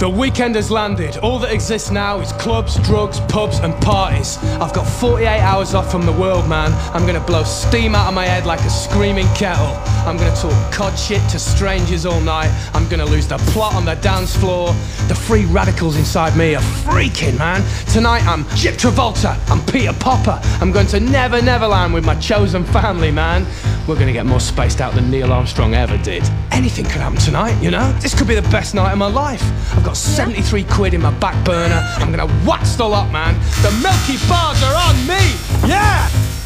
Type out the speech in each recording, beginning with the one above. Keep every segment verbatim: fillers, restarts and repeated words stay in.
The weekend has landed. All that exists now is clubs, drugs, pubs and parties. I've got forty-eight hours off from the world, man. I'm gonna blow steam out of my head like a screaming kettle. I'm gonna talk cod shit to strangers all night. I'm gonna lose the plot on the dance floor. The free radicals inside me are freaking, man. Tonight I'm Chip Travolta, I'm Peter Popper. I'm going to Never Neverland with my chosen family, man. We're gonna get more spaced out than Neil Armstrong ever did. Anything could happen tonight, you know? This could be the best night of my life. I've got seventy-three quid in my back burner. I'm gonna wax the lot, man. The Milky Bars are on me, yeah!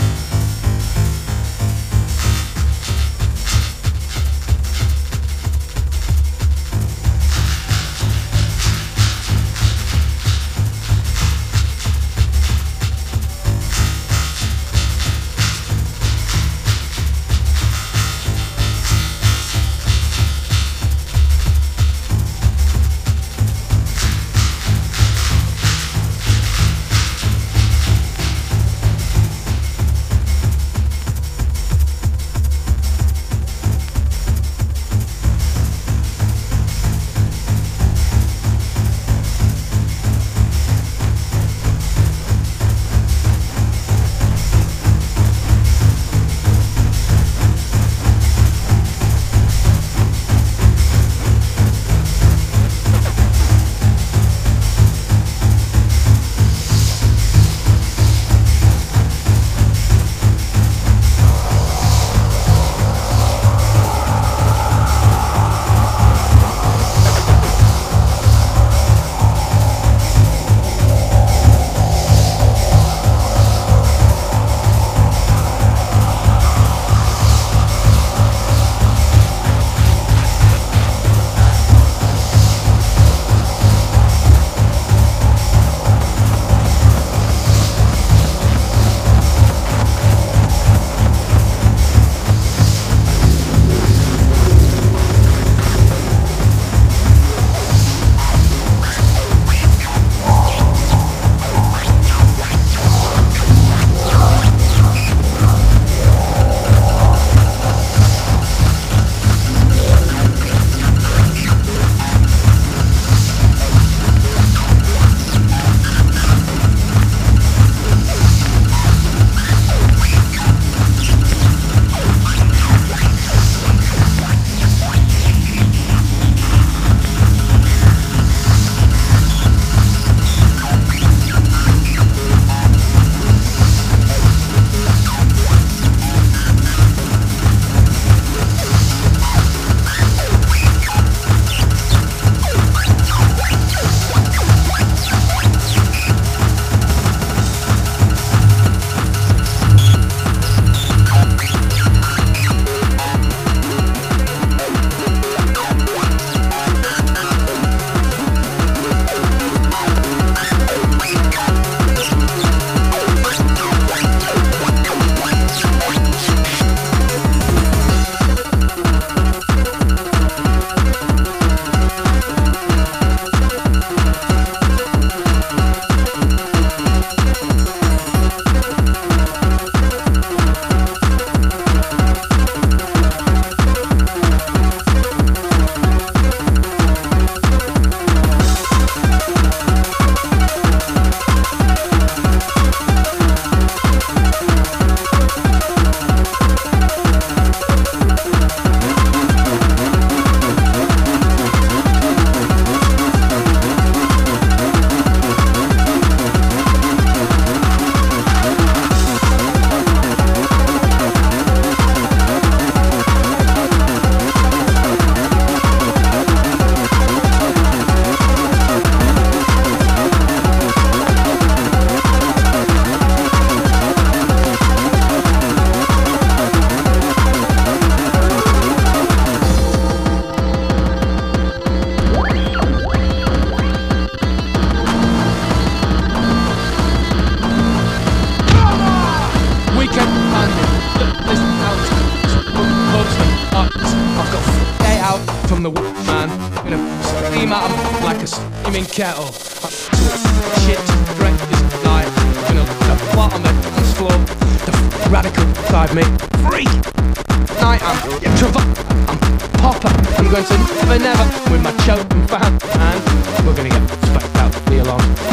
From the wood, man, gonna steam out of like a steaming kettle. Shit, breakfast night, gonna the plot on the dance floor. The radical side me, freak. Night I'm Travolta, I'm Popper. I'm going to Never Never with my choking fan, man. We're along.